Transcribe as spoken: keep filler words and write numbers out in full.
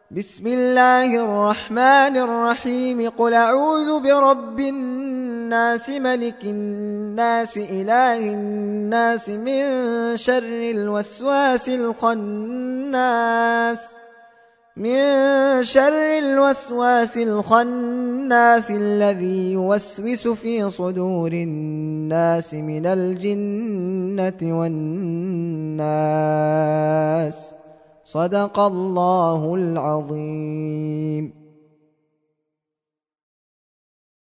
بسم الله الرحمن الرحيم قل أعوذ برب الناس ملك الناس إله الناس من شر الوسواس الخناس من شر الوسواس الخناس الذي يوسوس في صدور الناس من الجنة والناس. صدق الله العظيم.